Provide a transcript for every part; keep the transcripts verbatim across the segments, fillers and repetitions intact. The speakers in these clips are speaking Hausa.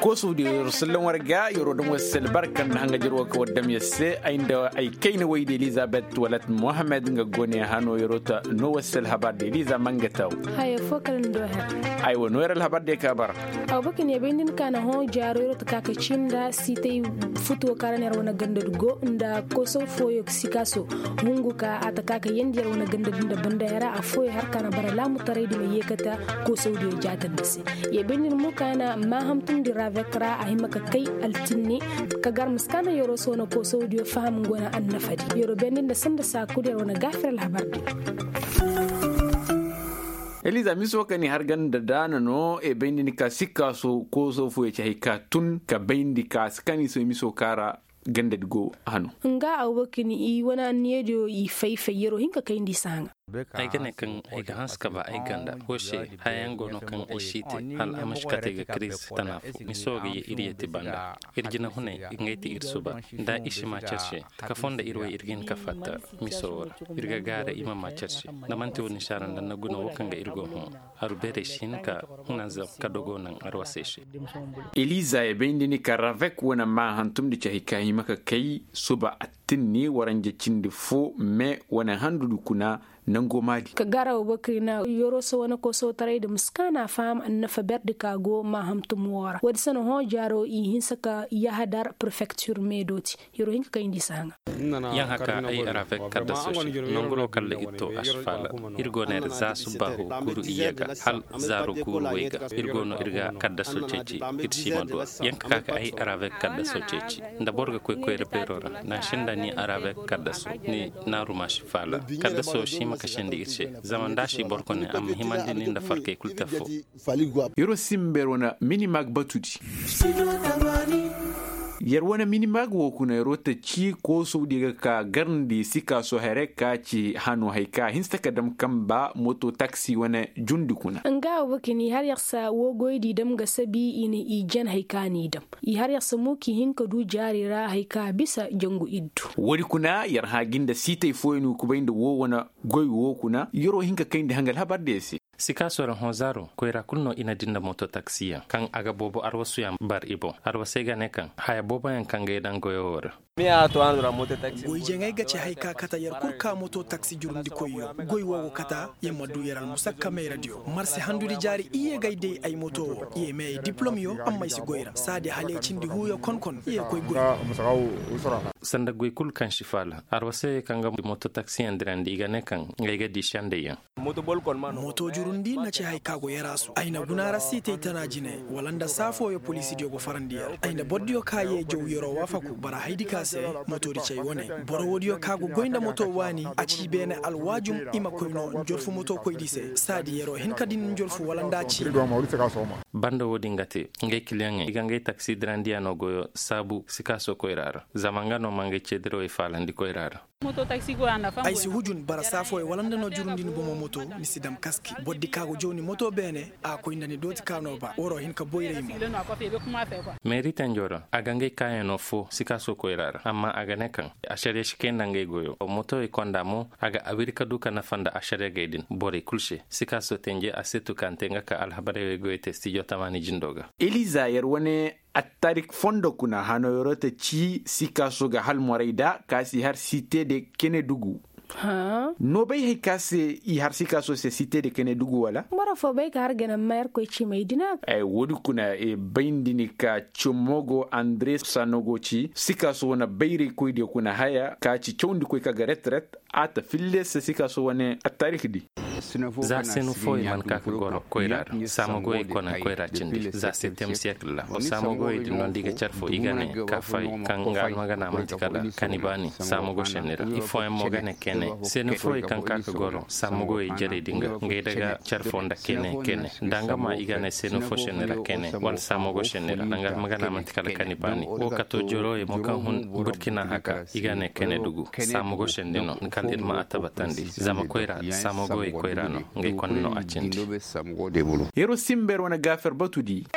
kosu di rusulan warga yoro don wasal barkan hanga jirwa ka wadam yasse ainda ay kayna wayde Elizabeth walat Mohammed nga gone hano yorota no wasal habar de Eliza mangataw haya fokal ndo ha ay wono yeral habar de ka bar aw bakin ya bindin kana ho jaro yorota ka ka cinda sitay futo karaner wana ganda go nda koso foyo sikaso mungu ka ataka ka yendi wana ganda dinda banda yara a foyo har kana bara lamu tare di me yekata koso di jatan dase ya bindin mu kana ma hamtun di ravekra a himaka kai altinni ka gar muskana yoro sona koso di faham gona annafadi yoro bindin da sanda sa kudar wana gafir alhabardi Eliza miso kani har ganda dana no e bindin ka sikaso koso foyo ka tun ka bindi ka skani so miso kara ganda go hanu nga awakini i wana niyedo i faifa yero hinka kai ndi sanga ai gane kan ai ga haska ba ai ganda hoshe hayan gono kan ai shite hal amash kate ga kris tanafu ni soga ye iriyati banda irjina hune ingaiti irsuba da ishi ma charshe ka fonda irwe irgin ka fatta misor irga gara ima ma charshe na manti woni sharan dan na guno wakan ga irgo hu arubere shinka hunaza ka dogo nan arwaseshi Eliza e bindini ka ravek wana ma hantum di chahika himaka kai suba atinni waranje cindi fo me wana handu kuna nango madi ka gara bakri na yoro so wana ko so tare da muskana fam annafa berdi kago ma hamtum wara wadi sano ho jaro i hinsaka ya hadar prefecture medoti yoro hinka kai ndi sanga yan haka ai arafek kada so nongro kalle itto asfala irgoner za subahu kuru iyaga hal zaro kuru wega irgono irga kada so ceci itshima do yan kaka ai arafek kada so ceci nda borga koy koy reperora na shinda ni arafek kada so ni naruma shifala kada so shi makashende irche zaman dashi borkone am himandini nda farke kultafo yoro simberona minimag batudi yarwana minimag wo kuna yorota ci ko so diga ka garndi sika so hereka ci hanu haika hinsta kadam kamba moto taxi wana jundi kuna nga wakini har yaksa wo goydi dam ga sabi ini i jan haika ni dam i har yaksa muki hinka du jarira haika bisa jangu iddu wori kuna yar haginda sitay foyinu kubainda wo wana goy wo kuna yoro hinka kainde hangal habar desi sika sora hozaro koira kulno ina dinda moto taxiya kan aga bobo arwasu yam bar ibo arwasega ne kan haya bobo yan kan gaidan goyora miya to andra moto taxi goy jengai gace haika kata yar kurka moto taxi jurundi koyo goy wago kata yamma du yaral musakka mai radio marse handuri jari iye gaide ay moto iye mai diplome yo amma isi goyra sade halecin di huyo konkon iye koy goy sanda goy kul kan shifala arwase kan ga moto taxi andrandi ga ne kan gaiga di shande ya moto bol kon man moto jurundi na ce haika go yarasu aina gunara site tana jine walanda safo yo police dio go farandiya aina boddio kaye jow yoro wafaku bara haidika se moto di cey wone boro wodiyo kago goynda moto wani aci bene alwajum ima koyno njorfu moto koydise sadi yero hin kadin njorfu walanda ci banda wodi ngati ngay client iga ngay taxi drandia no goyo sabu sikaso koyrara zamangano mangay cedro e falandi koyrara moto taxi go anda fam ay si hujun bara safo e walanda no jurundi no bomo moto ni sidam kaski boddi kago joni moto bene a koyndani doti kano ba woro hin ka boyre mo meri tanjoro aga ngay kayano fo sikaso koyrara amma aga nekan ashare shikenda ngay goyo o moto e kondamo aga abirka duka na fanda ashare gaidin bore kulshe sikaso tenje asetu kantenga ka alhabare goyo testi jotamani jindoga Eliza yarwane attarik fondo kuna hano yorota ci sikaso ga hal moraida kasi har cité de Kenedugu ha no bay hay kase i har sikaso se cité de Kenedugu wala mara fo bay ka har gana mer ko ci meydina ay wodi kuna e bayndini ka chomogo Andre Sanogo ci sikaso wana bayri ko de kuna haya ka ci chowndi ko ka retret ata fille se sikaso wane attarik di za senu foi man ka goro koirar samogo e kona koirar cindi za septième siècle la o samogo e non diga charfo igane ka fay kanga magana matikala kanibani samogo shenera il faut un mogane kene senu foi kan ka goro samogo e jere dinga ngai daga charfo nda kene kene danga ma igane senu fo shenera kene wal samogo shenera danga magana matikala kanibani o kato joro e mo kan hun burkina haka igane kene dugu samogo shendino kan irma atabatandi zama koirar samogo e koirano ngai konno acenti yero simber wana gafer batudi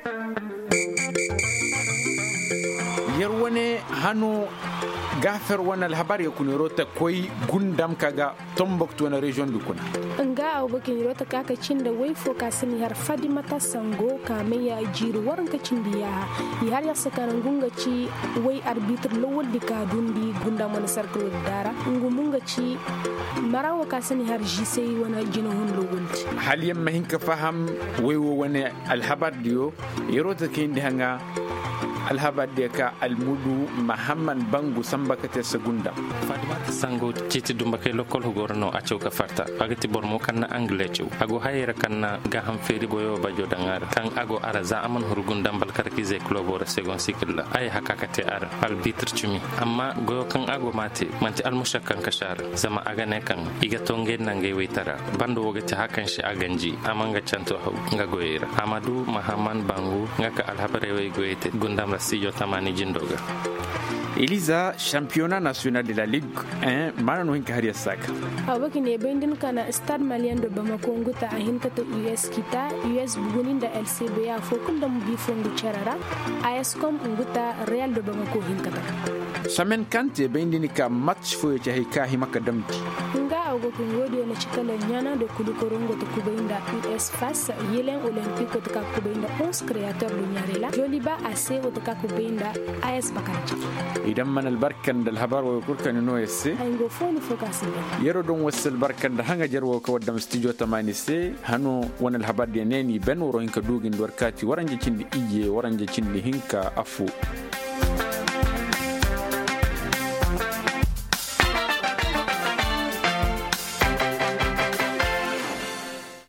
yero wane hano gafer wana alhabar yakun rota koy gundam kaga Tombouctou na region du kuna nga aw bakin rota kaka cinda wai fo ka sani har Fadimata Sango ka mai ya jiru waran ka cindi ya yi har ya saka ngunga ci wai arbitre lawol di ka dundi gunda mana sarkalo dara ngumunga ci marawa ka sani har jisai wana jina hun lawol hal yamma hinka faham wai wo wani alhabar diyo yarota kindi hanga alhabar da ka almudu Muhammad Bangu sambaka ta segunda Fadimata Sango citi dumba kai lokol hugorno a cewka farta agati bormo kanna angle cew ago hayra kanna ga ham feri boyo bajo dangar kan ago ara za aman hurgundam balkar kize klobora segon sikilla ay hakakate ar arbitre cumi amma goyo kan ago mate manti almushakkan kashar zama agane kan iga tonge nange wetara bando wogati hakan shi aganji amanga canto haw nga goyera Amadou Muhammad Bangu ngaka alhabare way goyete gundam Studio Tamani Jindoga. Elisa, championnat national de la Ligue un, mana no hinka hariya saka. Awaki ne bendin kana Stade Malien de Bamako nguta ahinka to U S kita, U S bugunin da L C B A fokun da mubi fongu charara, A S com nguta Real de Bamako hinkata. Samen kante bendin ka match fo ya hika himaka damti. Nga ago kungodi na chikala nyana de kulukorongo to kubainda U S face Yelen Olympique to ka kubainda onze créateur de Nyarela, Joliba A C to ka kubainda A S Bakanchi. idan man albarkan dal habar wa kurkan no yasse aingo foni focus yero don wasal barkan da hanga jarwo ko wadam studio tamani se hano wonal habar de neni ben woro hinka dugin warkati waranje cindi iye waranje cindi hinka afu